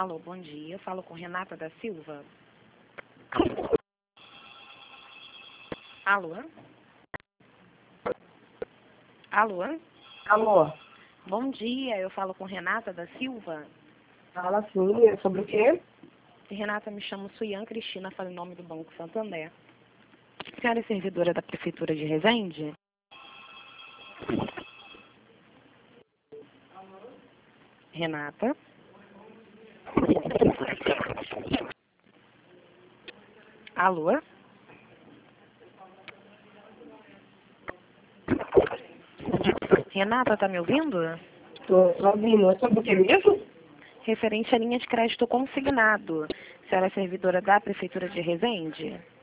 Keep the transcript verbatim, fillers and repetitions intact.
Alô, bom dia. Eu falo com Renata da Silva. Alô? Alô? Alô? Bom dia. Eu falo com Renata da Silva. Fala sim, é sobre o quê? Renata, me chamo Suian Cristina, falo em nome do Banco Santander. A senhora é servidora da Prefeitura de Resende? Renata? Alô? Renata, tá me ouvindo? Tô ouvindo, é sobre o quê mesmo? Referente à linha de crédito consignado. A senhora é servidora da Prefeitura de Resende?